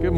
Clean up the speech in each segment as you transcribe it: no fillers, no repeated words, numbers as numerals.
Good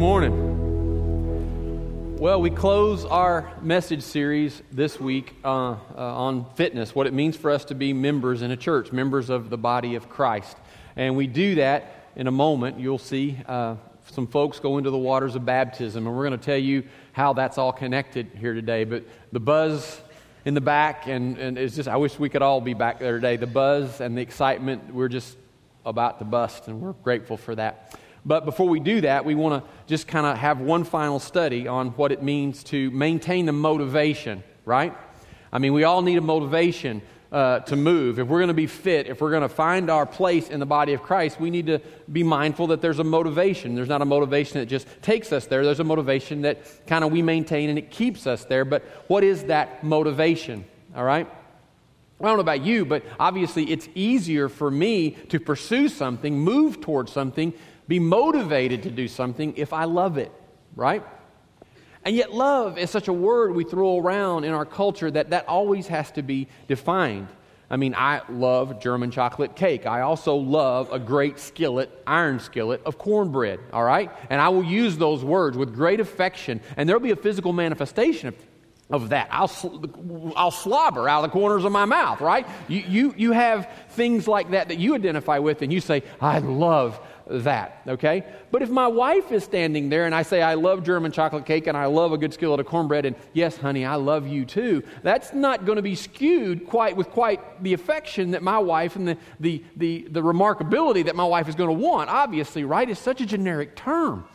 morning. Well, we close our message series this week on fitness, what it means for us to be members in a church, members of the body of Christ. And we do that in a moment. You'll see some folks go into the waters of baptism, and we're going to tell you how that's all connected here today. But the buzz in the back, and it's just, I wish we could all be back there today. The buzz and the excitement, we're just about to bust, and we're grateful for that. But before we do that, we want to just kind of have one final study on what it means to maintain the motivation, right? I mean, we all need a motivation to move. If we're going to be fit, if we're going to find our place in the body of Christ, we need to be mindful that there's a motivation. There's not a motivation that just takes us there. There's a motivation that kind of we maintain and it keeps us there. But what is that motivation, all right? I don't know about you, but obviously it's easier for me to pursue something, move towards something, be motivated to do something if I love it, right? And yet love is such a word we throw around in our culture that always has to be defined. I mean, I love German chocolate cake. I also love a great iron skillet of cornbread, all right? And I will use those words with great affection, and there'll be a physical manifestation of that. I'll slobber out of the corners of my mouth, right? You have things like that you identify with, and you say, I love that, okay? But if my wife is standing there and I say, I love German chocolate cake and I love a good skillet of cornbread, and yes, honey, I love you too, that's not going to be skewed with quite the affection that my wife and the remarkability that my wife is going to want, obviously, right? It's such a generic term.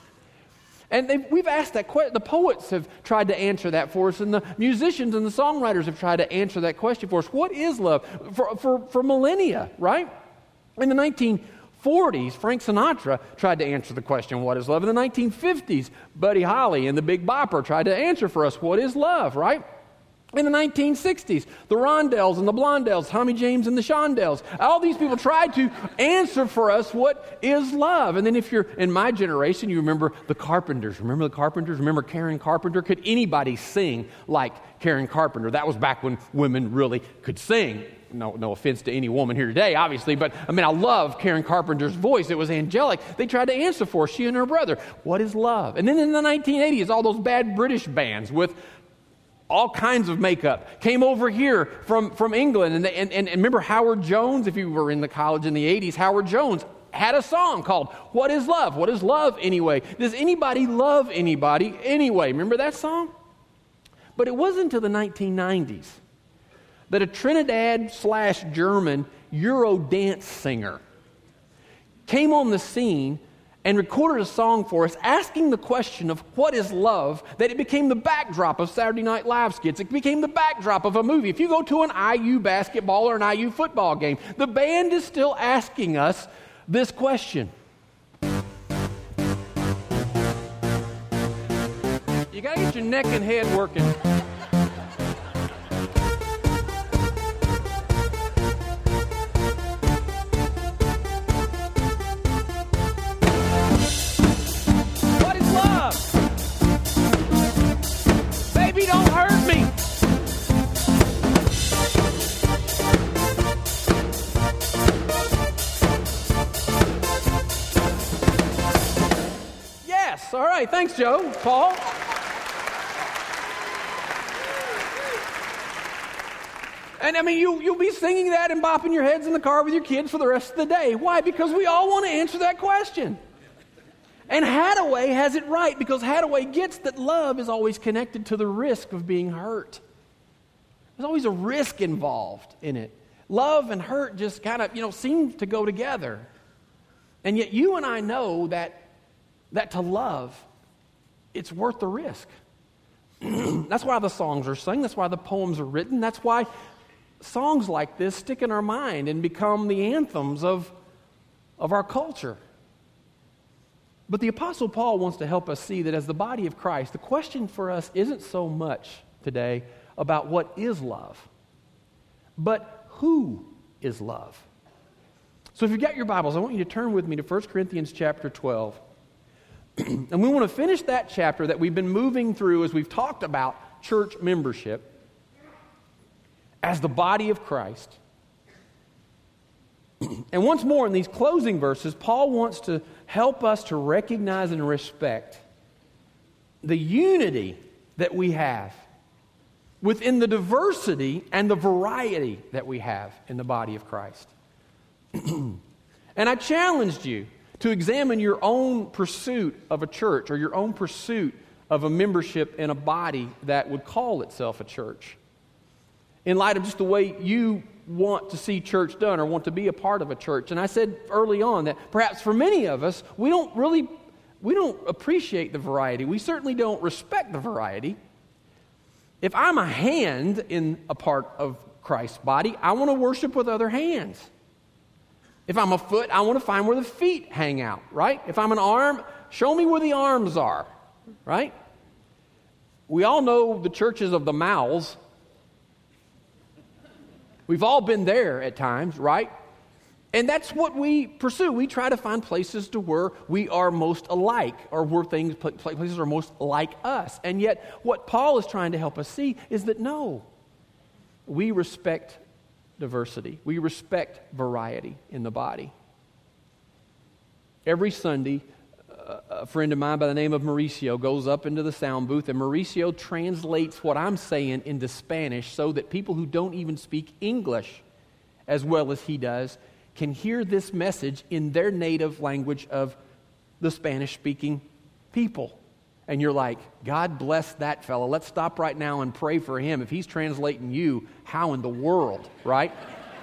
And we've asked that question. The poets have tried to answer that for us, and the musicians and the songwriters have tried to answer that question for us. What is love? For millennia, right? In the 1940s, Frank Sinatra tried to answer the question, what is love? In the 1950s, Buddy Holly and the Big Bopper tried to answer for us, what is love, right? In the 1960s, the Rondells and the Blondells, Tommy James and the Shondells, all these people tried to answer for us what is love. And then if you're in my generation, you remember the Carpenters. Remember the Carpenters? Remember Karen Carpenter? Could anybody sing like Karen Carpenter? That was back when women really could sing. No offense to any woman here today, obviously, but I mean, I love Karen Carpenter's voice. It was angelic. They tried to answer for us, she and her brother. What is love? And then in the 1980s, all those bad British bands with all kinds of makeup came over here from England. And remember Howard Jones? If you were in the college in the 80s, Howard Jones had a song called What is Love? What is love anyway? Does anybody love anybody anyway? Remember that song? But it wasn't until the 1990s that a Trinidad/German Euro dance singer came on the scene and recorded a song for us asking the question of what is love, that it became the backdrop of Saturday Night Live skits. It became the backdrop of a movie. If you go to an IU basketball or an IU football game, the band is still asking us this question. You got to get your neck and head working. All right, thanks, Joe. Paul? And I mean, you'll be singing that and bopping your heads in the car with your kids for the rest of the day. Why? Because we all want to answer that question. And Hathaway has it right, because Hathaway gets that love is always connected to the risk of being hurt. There's always a risk involved in it. Love and hurt just kind of, seem to go together. And yet you and I know that to love, it's worth the risk. That's why the songs are sung. That's why the poems are written. That's why songs like this stick in our mind and become the anthems of our culture. But the Apostle Paul wants to help us see that as the body of Christ, the question for us isn't so much today about what is love, but who is love. So if you've got your Bibles, I want you to turn with me to 1 Corinthians chapter 12. And we want to finish that chapter that we've been moving through as we've talked about church membership as the body of Christ. And once more, in these closing verses, Paul wants to help us to recognize and respect the unity that we have within the diversity and the variety that we have in the body of Christ. And I challenged you to examine your own pursuit of a church or your own pursuit of a membership in a body that would call itself a church, in light of just the way you want to see church done or want to be a part of a church. And I said early on that perhaps for many of us, we don't appreciate the variety. We certainly don't respect the variety. If I'm a hand in a part of Christ's body, I want to worship with other hands. If I'm a foot, I want to find where the feet hang out, right? If I'm an arm, show me where the arms are, right? We all know the churches of the mouths. We've all been there at times, right? And that's what we pursue. We try to find places to where we are most alike, or where places are most like us. And yet, what Paul is trying to help us see is that no, we respect diversity. We respect variety in the body. Every Sunday, a friend of mine by the name of Mauricio goes up into the sound booth, and Mauricio translates what I'm saying into Spanish so that people who don't even speak English as well as he does can hear this message in their native language of the Spanish-speaking people. And you're like, God bless that fellow. Let's stop right now and pray for him. If he's translating you, how in the world, right?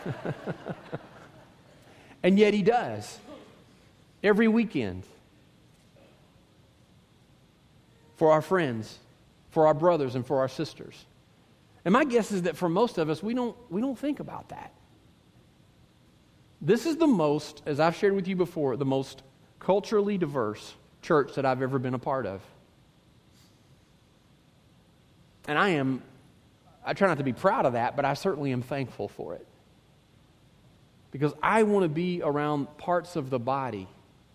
And yet he does. Every weekend. For our friends, for our brothers, and for our sisters. And my guess is that for most of us, we don't think about that. This is the most, as I've shared with you before, the most culturally diverse church that I've ever been a part of. And I try not to be proud of that, but I certainly am thankful for it. Because I want to be around parts of the body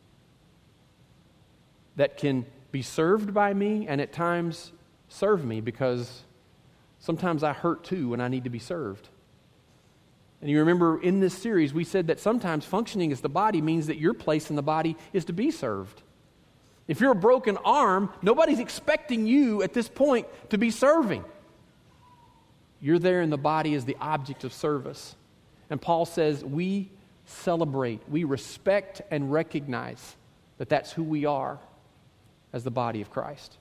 that can be served by me and at times serve me, because sometimes I hurt too when I need to be served. And you remember in this series we said that sometimes functioning as the body means that your place in the body is to be served. If you're a broken arm, nobody's expecting you at this point to be serving. You're there in the body as the object of service. And Paul says we celebrate, we respect and recognize that that's who we are as the body of Christ.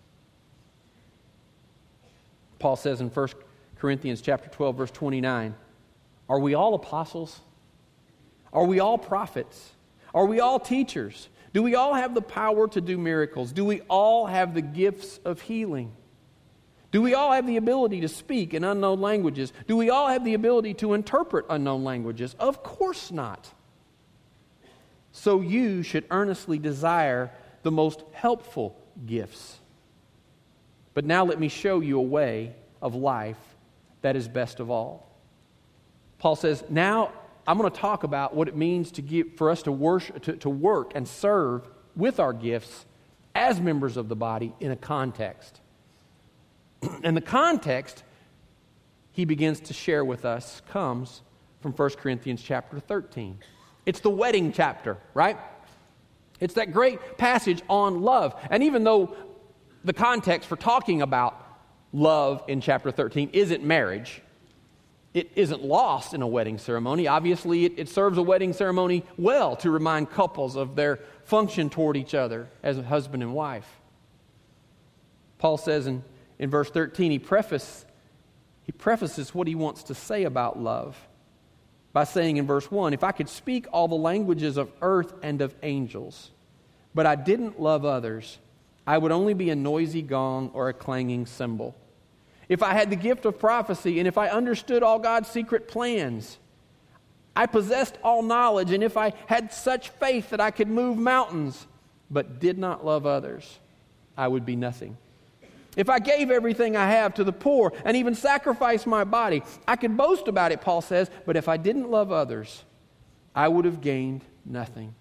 Paul says in 1 Corinthians chapter 12, verse 29, are we all apostles? Are we all prophets? Are we all teachers? Do we all have the power to do miracles? Do we all have the gifts of healing? Do we all have the ability to speak in unknown languages? Do we all have the ability to interpret unknown languages? Of course not. So you should earnestly desire the most helpful gifts. But now let me show you a way of life that is best of all. Paul says, now I'm going to talk about what it means for us to worship, to work and serve with our gifts as members of the body in a context. And the context he begins to share with us comes from 1 Corinthians chapter 13. It's the wedding chapter, right? It's that great passage on love. And even though the context for talking about love in chapter 13 isn't marriage, it isn't lost in a wedding ceremony. Obviously, it serves a wedding ceremony well to remind couples of their function toward each other as a husband and wife. Paul says in verse 13, he prefaces what he wants to say about love by saying in verse 1, if I could speak all the languages of earth and of angels, but I didn't love others, I would only be a noisy gong or a clanging cymbal. If I had the gift of prophecy, and if I understood all God's secret plans, I possessed all knowledge, and if I had such faith that I could move mountains, but did not love others, I would be nothing. If I gave everything I have to the poor and even sacrificed my body, I could boast about it, Paul says, but if I didn't love others, I would have gained nothing.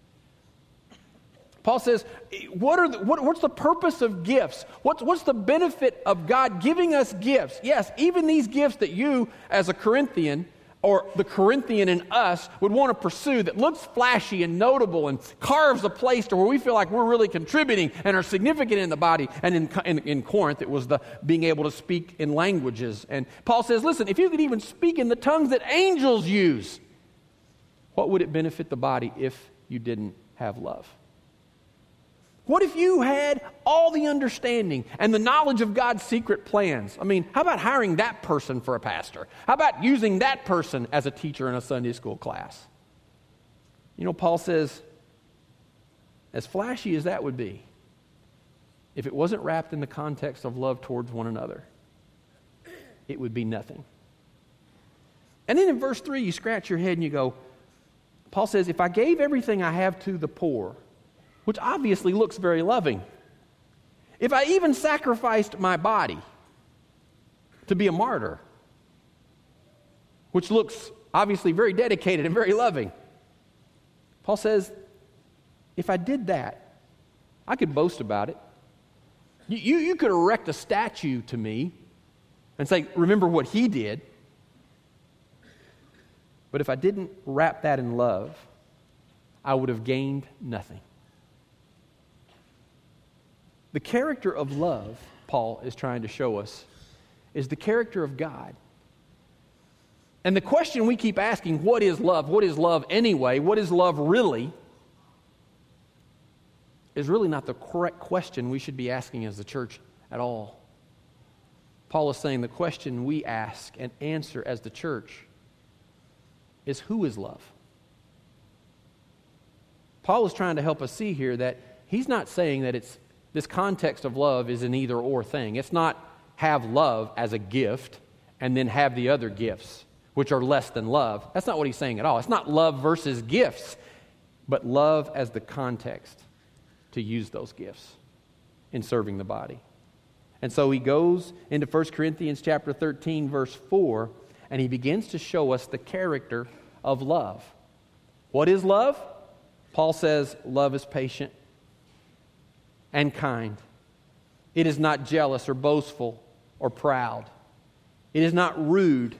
Paul says, what's the purpose of gifts? What's the benefit of God giving us gifts? Yes, even these gifts that you, as a Corinthian, or the Corinthian in us would want to pursue that looks flashy and notable and carves a place to where we feel like we're really contributing and are significant in the body. And in Corinth, it was the being able to speak in languages. And Paul says, listen, if you could even speak in the tongues that angels use, what would it benefit the body if you didn't have love? What if you had all the understanding and the knowledge of God's secret plans? I mean, how about hiring that person for a pastor? How about using that person as a teacher in a Sunday school class? You know, Paul says, as flashy as that would be, if it wasn't wrapped in the context of love towards one another, it would be nothing. And then in verse 3, you scratch your head and you go, Paul says, if I gave everything I have to the poor, which obviously looks very loving, if I even sacrificed my body to be a martyr, which looks obviously very dedicated and very loving, Paul says, if I did that, I could boast about it. You could erect a statue to me and say, remember what he did. But if I didn't wrap that in love, I would have gained nothing. The character of love, Paul is trying to show us, is the character of God. And the question we keep asking, what is love? What is love anyway? What is love really? Is really not the correct question we should be asking as the church at all. Paul is saying the question we ask and answer as the church is, who is love? Paul is trying to help us see here that he's not saying that this context of love is an either-or thing. It's not have love as a gift and then have the other gifts, which are less than love. That's not what he's saying at all. It's not love versus gifts, but love as the context to use those gifts in serving the body. And so he goes into 1 Corinthians chapter 13, verse 4, and he begins to show us the character of love. What is love? Paul says, love is patient and kind. It is not jealous or boastful or proud. It is not rude.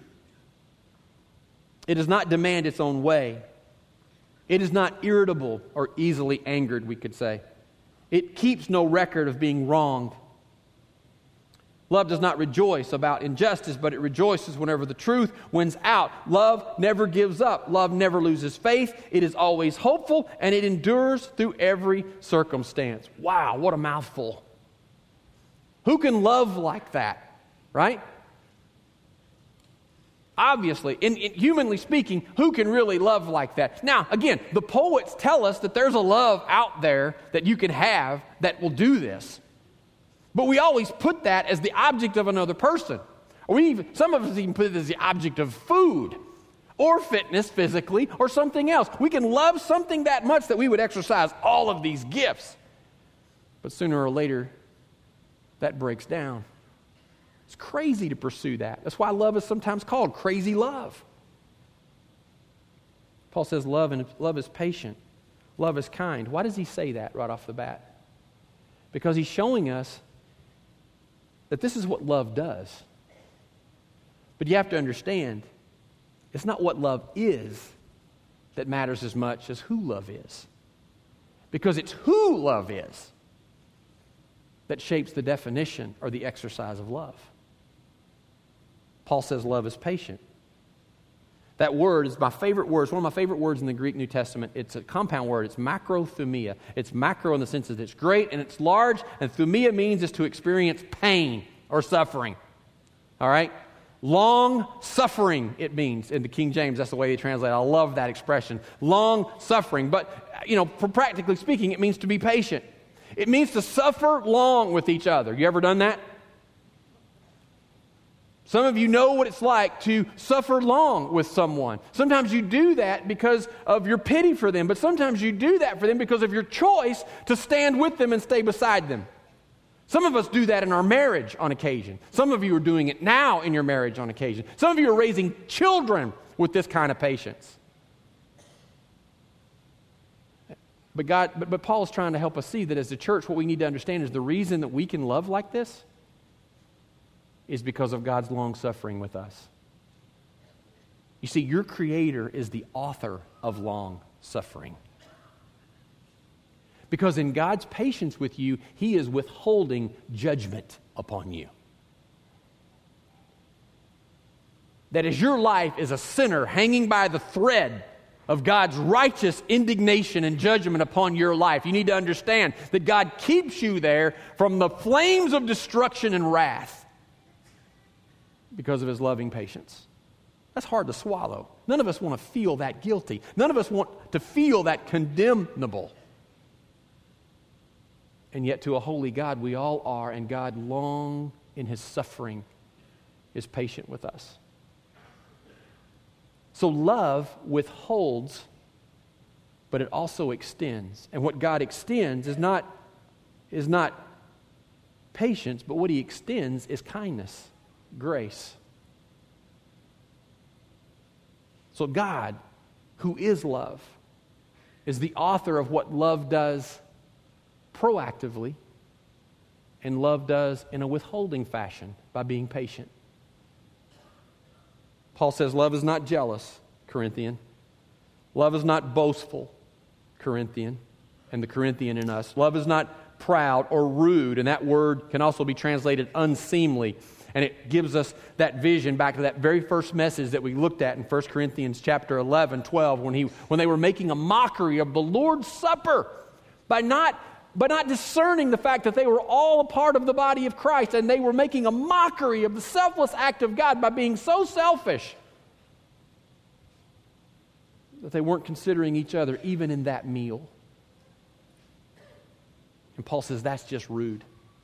It does not demand its own way. It is not irritable or easily angered, we could say. It keeps no record of being wronged. Love does not rejoice about injustice, but it rejoices whenever the truth wins out. Love never gives up. Love never loses faith. It is always hopeful, and it endures through every circumstance. Wow, what a mouthful. Who can love like that, right? Obviously, in humanly speaking, who can really love like that? Now, again, the poets tell us that there's a love out there that you can have that will do this. But we always put that as the object of another person. Or some of us even put it as the object of food or fitness physically or something else. We can love something that much that we would exercise all of these gifts. But sooner or later, that breaks down. It's crazy to pursue that. That's why love is sometimes called crazy love. Paul says love is patient. Love is kind. Why does he say that right off the bat? Because he's showing us that this is what love does. But you have to understand, it's not what love is that matters as much as who love is. Because it's who love is that shapes the definition or the exercise of love. Paul says love is patient. That word is my favorite word. It's one of my favorite words in the Greek New Testament. It's a compound word. It's macrothumia. It's macro in the sense that it's great and it's large, and thumia means is to experience pain or suffering. All right? Long suffering, it means. In the King James, that's the way they translate it. I love that expression. Long suffering. But, for practically speaking, it means to be patient. It means to suffer long with each other. You ever done that? Some of you know what it's like to suffer long with someone. Sometimes you do that because of your pity for them, but sometimes you do that for them because of your choice to stand with them and stay beside them. Some of us do that in our marriage on occasion. Some of you are doing it now in your marriage on occasion. Some of you are raising children with this kind of patience. But Paul is trying to help us see that as a church, what we need to understand is the reason that we can love like this is because of God's long suffering with us. You see, your Creator is the author of long suffering. Because in God's patience with you, He is withholding judgment upon you. That as your life is a sinner hanging by the thread of God's righteous indignation and judgment upon your life, you need to understand that God keeps you there from the flames of destruction and wrath because of His loving patience. That's hard to swallow. None of us want to feel that guilty. None of us want to feel that condemnable. And yet to a holy God we all are, and God, long in His suffering, is patient with us. So love withholds, but it also extends. And what God extends is not patience, but what He extends is kindness, grace. So God, who is love, is the author of what love does proactively, and love does in a withholding fashion by being patient. Paul says love is not jealous, Corinthian. Love is not boastful, Corinthian, and the Corinthian in us. Love is not proud or rude, and that word can also be translated unseemly. And it gives us that vision back to that very first message that we looked at in 1 Corinthians chapter 11, 12, when they were making a mockery of the Lord's Supper by not discerning the fact that they were all a part of the body of Christ, and they were making a mockery of the selfless act of God by being so selfish that they weren't considering each other even in that meal. And Paul says that's just rude.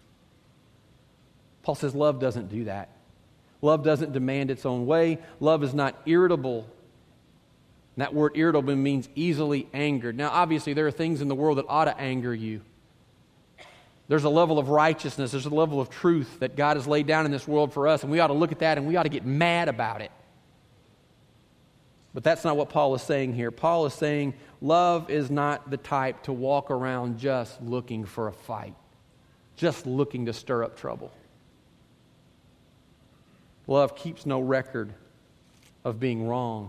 Paul says love doesn't do that. Love doesn't demand its own way. Love is not irritable. And that word irritable means easily angered. Now, obviously, there are things in the world that ought to anger you. There's a level of righteousness, there's a level of truth that God has laid down in this world for us, and we ought to look at that and we ought to get mad about it. But that's not what Paul is saying here. Paul is saying love is not the type to walk around just looking for a fight, just looking to stir up trouble. Love keeps no record of being wronged.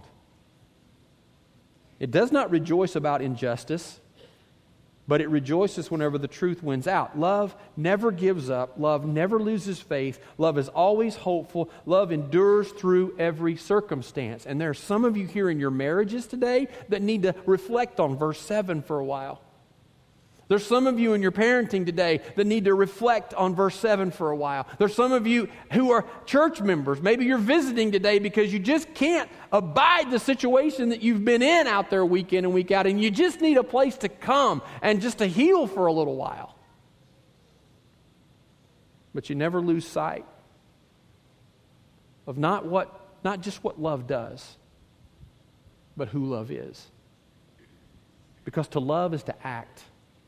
It does not rejoice about injustice, but it rejoices whenever the truth wins out. Love never gives up. Love never loses faith. Love is always hopeful. Love endures through every circumstance. And there are some of you here in your marriages today that need to reflect on verse 7 for a while. There's some of you in your parenting today that need to reflect on verse 7 for a while. There's some of you who are church members. Maybe you're visiting today because you just can't abide the situation that you've been in out there week in and week out, and you just need a place to come and just to heal for a little while. But you never lose sight of not just what love does, but who love is. Because to love is to act.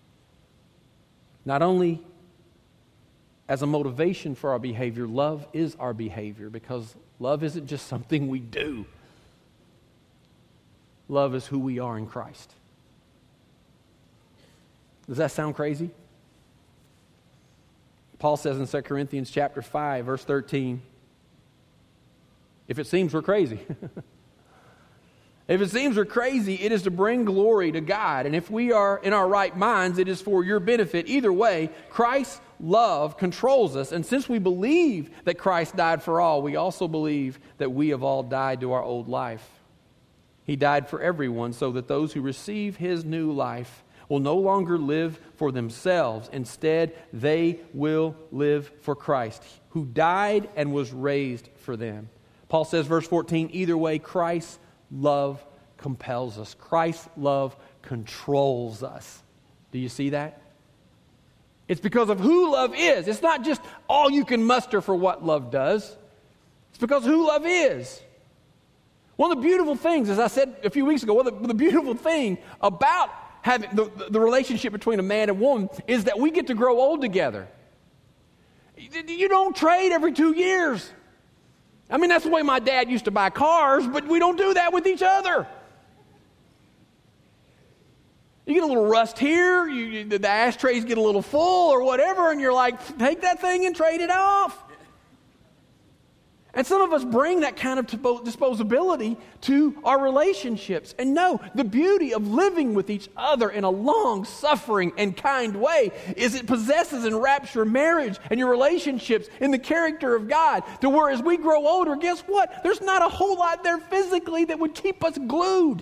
Not only as a motivation for our behavior, love is our behavior, because love isn't just something we do. Love is who we are in Christ. Does that sound crazy? Paul says in 2 Corinthians chapter 5, verse 13, if it seems we're crazy. If it seems we're crazy, it is to bring glory to God. And if we are in our right minds, it is for your benefit. Either way, Christ's love controls us. And since we believe that Christ died for all, we also believe that we have all died to our old life. He died for everyone so that those who receive His new life will no longer live for themselves. Instead, they will live for Christ, who died and was raised for them. Paul says, verse 14, either way, Christ's love compels us. Christ's love controls us. Do you see that? It's because of who love is. It's not just all you can muster for what love does. It's because who love is. One of the beautiful things, as I said a few weeks ago, the beautiful thing about having the relationship between a man and woman is that we get to grow old together. You don't trade every 2 years. I mean, that's the way my dad used to buy cars, but we don't do that with each other. You get a little rust here, the ashtrays get a little full or whatever, and you're like, take that thing and trade it off. And some of us bring that kind of disposability to our relationships. And no, the beauty of living with each other in a long, suffering, and kind way is it possesses and wraps your marriage and your relationships in the character of God. To where as we grow older, guess what? There's not a whole lot there physically that would keep us glued.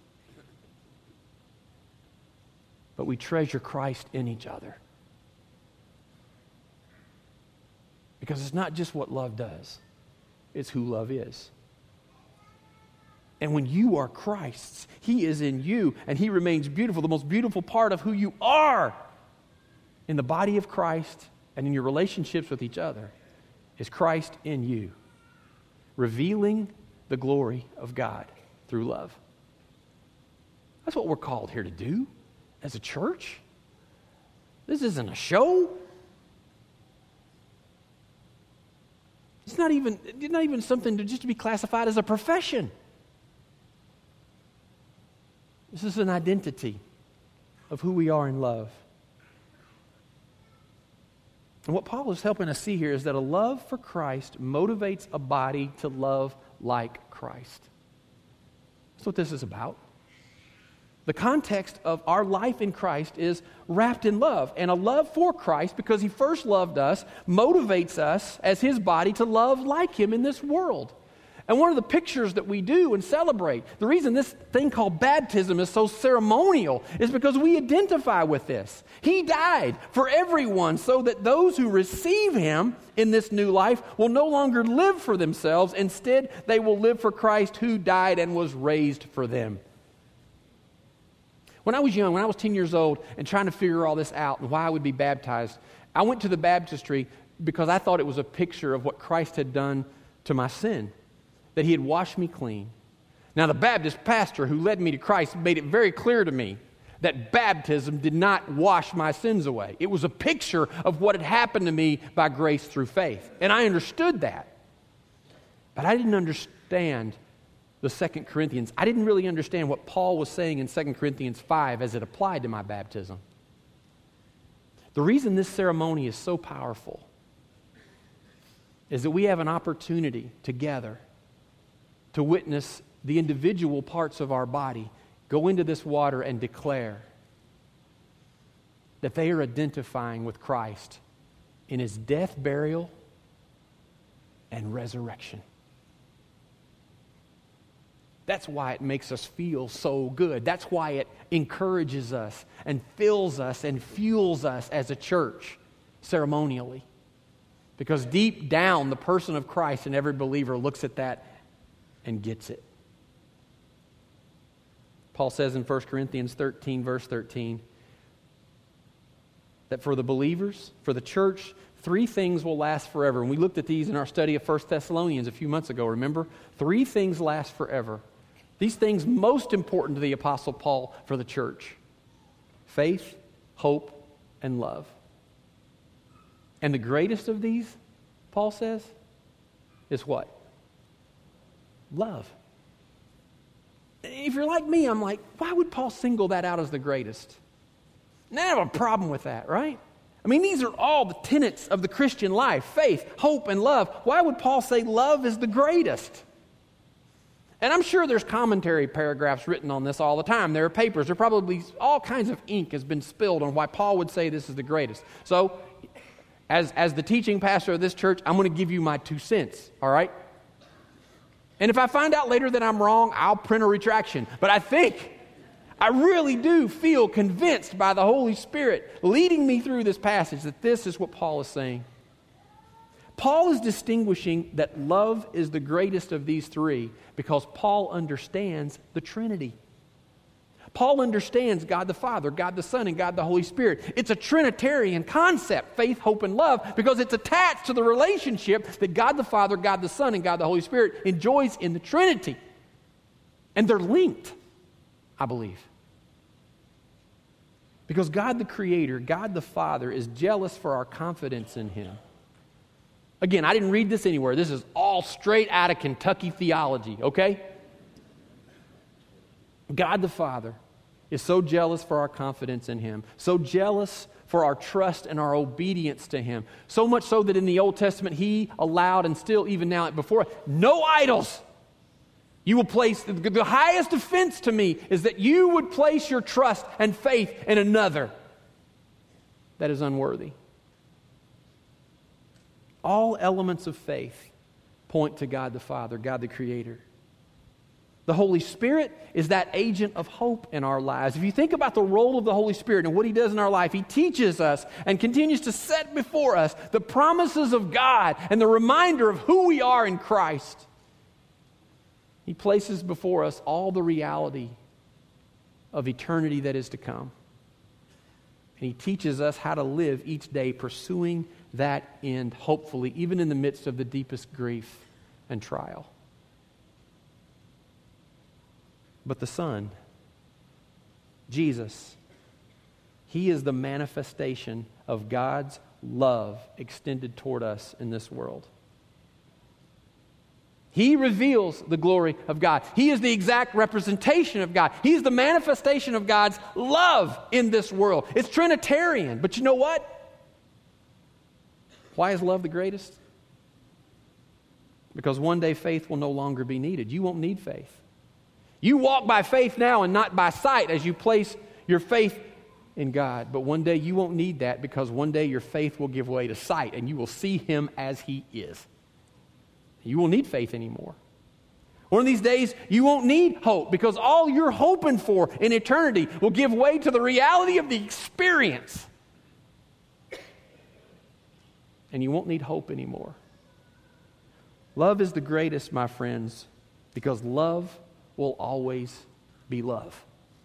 But we treasure Christ in each other. Because it's not just what love does. It's who love is. And when you are Christ's, He is in you, and He remains beautiful. The most beautiful part of who you are in the body of Christ and in your relationships with each other is Christ in you, revealing the glory of God through love. That's what we're called here to do as a church. This isn't a show. It's not even something to be classified as a profession. This is an identity of who we are in love. And what Paul is helping us see here is that a love for Christ motivates a body to love like Christ. That's what this is about. The context of our life in Christ is wrapped in love. And a love for Christ, because He first loved us, motivates us as His body to love like Him in this world. And one of the pictures that we do and celebrate, the reason this thing called baptism is so ceremonial is because we identify with this. He died for everyone so that those who receive Him in this new life will no longer live for themselves. Instead, they will live for Christ who died and was raised for them. When I was young, when I was 10 years old and trying to figure all this out and why I would be baptized, I went to the baptistry because I thought it was a picture of what Christ had done to my sin, that He had washed me clean. Now, the Baptist pastor who led me to Christ made it very clear to me that baptism did not wash my sins away. It was a picture of what had happened to me by grace through faith. And I understood that. But I didn't understand the 2 Corinthians. I didn't really understand what Paul was saying in 2 Corinthians 5 as it applied to my baptism. The reason this ceremony is so powerful is that we have an opportunity together to witness the individual parts of our body go into this water and declare that they are identifying with Christ in His death, burial, and resurrection. That's why it makes us feel so good. That's why it encourages us and fills us and fuels us as a church ceremonially. Because deep down, the person of Christ and every believer looks at that and gets it. Paul says in 1 Corinthians 13, verse 13, that for the believers, for the church, 3 things will last forever. And we looked at these in our study of 1 Thessalonians a few months ago, remember? 3 things last forever. These things most important to the Apostle Paul for the church: faith, hope, and love. And the greatest of these, Paul says, is what? Love. If you're like me, I'm like, why would Paul single that out as the greatest? And I have a problem with that, right? I mean, these are all the tenets of the Christian life: faith, hope, and love. Why would Paul say love is the greatest? And I'm sure there's commentary paragraphs written on this all the time. There are papers. There probably all kinds of ink has been spilled on why Paul would say this is the greatest. So, as the teaching pastor of this church, I'm going to give you my 2 cents, all right? And if I find out later that I'm wrong, I'll print a retraction. But I really do feel convinced by the Holy Spirit leading me through this passage that this is what Paul is saying. Paul is distinguishing that love is the greatest of these 3 because Paul understands the Trinity. Paul understands God the Father, God the Son, and God the Holy Spirit. It's a Trinitarian concept, faith, hope, and love, because it's attached to the relationship that God the Father, God the Son, and God the Holy Spirit enjoys in the Trinity. And they're linked, I believe. Because God the Creator, God the Father, is jealous for our confidence in Him. Again, I didn't read this anywhere. This is all straight out of Kentucky theology, okay? God the Father is so jealous for our confidence in Him, so jealous for our trust and our obedience to Him. So much so that in the Old Testament, He allowed, and still even now before, no idols. You will place, the highest offense to me is that you would place your trust and faith in another that is unworthy. All elements of faith point to God the Father, God the Creator. The Holy Spirit is that agent of hope in our lives. If you think about the role of the Holy Spirit and what He does in our life, He teaches us and continues to set before us the promises of God and the reminder of who we are in Christ. He places before us all the reality of eternity that is to come. And He teaches us how to live each day pursuing that end, hopefully, even in the midst of the deepest grief and trial. But the Son, Jesus, He is the manifestation of God's love extended toward us in this world. He reveals the glory of God. He is the exact representation of God. He's the manifestation of God's love in this world. It's Trinitarian, but you know what? Why is love the greatest? Because one day faith will no longer be needed. You won't need faith. You walk by faith now and not by sight as you place your faith in God. But one day you won't need that, because one day your faith will give way to sight and you will see Him as He is. You won't need faith anymore. One of these days, you won't need hope, because all you're hoping for in eternity will give way to the reality of the experience. And you won't need hope anymore. Love is the greatest, my friends, because love will always be love.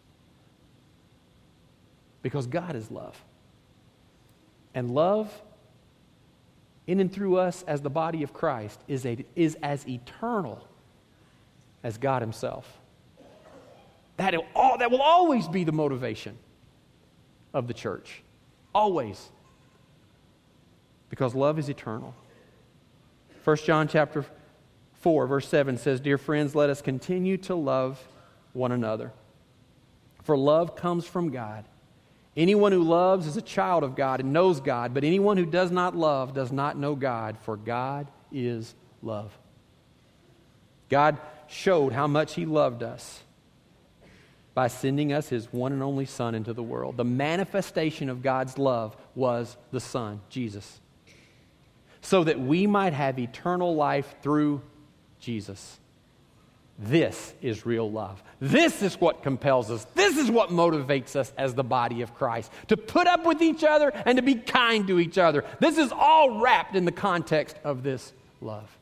Because God is love. And love in and through us as the body of Christ is as eternal as God Himself. That will always be the motivation of the church. Always. Because love is eternal. 1 John chapter 4, verse 7 says, "Dear friends, let us continue to love one another. For love comes from God. Anyone who loves is a child of God and knows God, but anyone who does not love does not know God, for God is love." God showed how much He loved us by sending us His one and only Son into the world. The manifestation of God's love was the Son, Jesus, so that we might have eternal life through Jesus. This is real love. This is what compels us. This is what motivates us as the body of Christ, to put up with each other and to be kind to each other. This is all wrapped in the context of this love.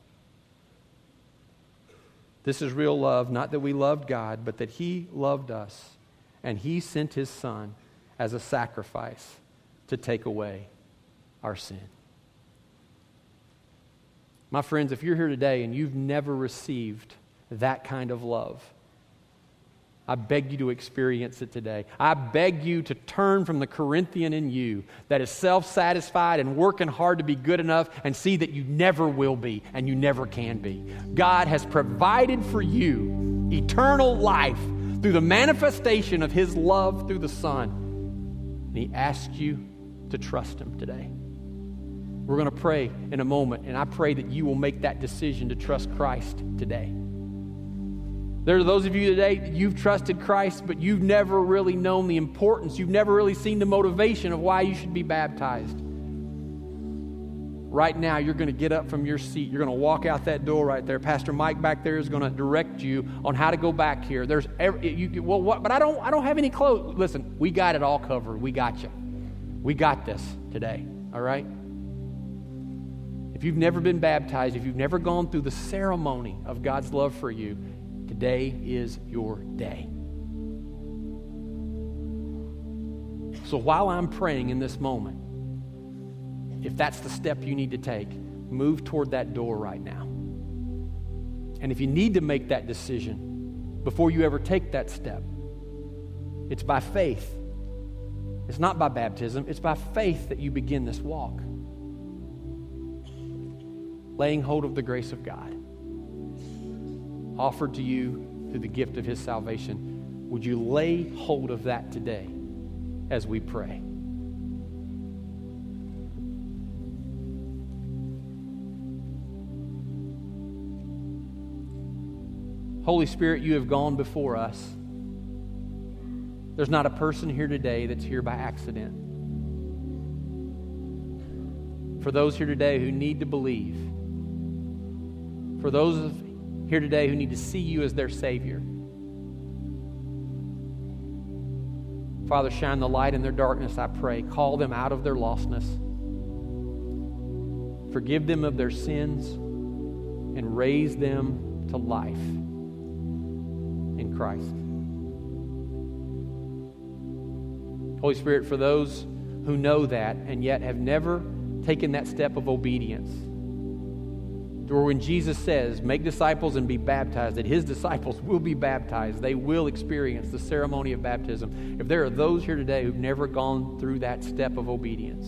This is real love, not that we loved God, but that He loved us, and He sent His Son as a sacrifice to take away our sin. My friends, if you're here today and you've never received that kind of love, I beg you to experience it today. I beg you to turn from the Corinthian in you that is self-satisfied and working hard to be good enough, and see that you never will be and you never can be. God has provided for you eternal life through the manifestation of His love through the Son. And He asks you to trust Him today. We're going to pray in a moment, and I pray that you will make that decision to trust Christ today. There are those of you today that you've trusted Christ, but you've never really known the importance. You've never really seen the motivation of why you should be baptized. Right now, you're going to get up from your seat. You're going to walk out that door right there. Pastor Mike back there is going to direct you on how to go back here. But I don't have any clothes. Listen, we got it all covered. We got you. We got this today. All right? If you've never been baptized, if you've never gone through the ceremony of God's love for you, today is your day. So while I'm praying in this moment, if that's the step you need to take, move toward that door right now. And if you need to make that decision before you ever take that step, it's by faith. It's not by baptism. It's by faith that you begin this walk. Laying hold of the grace of God offered to you through the gift of His salvation. Would you lay hold of that today as we pray? Holy Spirit, you have gone before us. There's not a person here today that's here by accident. For those here today who need to believe, for those here today who need to see you as their Savior, Father, shine the light in their darkness, I pray. Call them out of their lostness. Forgive them of their sins and raise them to life in Christ. Holy Spirit, for those who know that and yet have never taken that step of obedience, or when Jesus says, make disciples and be baptized, that his disciples will be baptized. They will experience the ceremony of baptism. If there are those here today who've never gone through that step of obedience,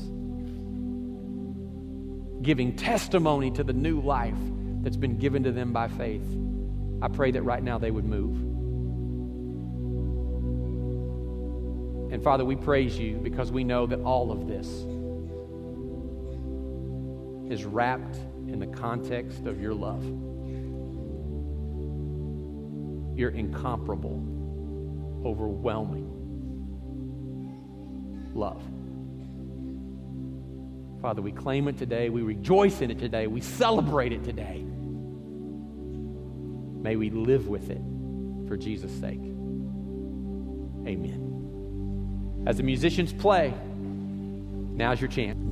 giving testimony to the new life that's been given to them by faith, I pray that right now they would move. And Father, we praise you because we know that all of this is wrapped in the context of your love. Your incomparable, overwhelming love. Father, we claim it today. We rejoice in it today. We celebrate it today. May we live with it for Jesus' sake. Amen. As the musicians play, now's your chance.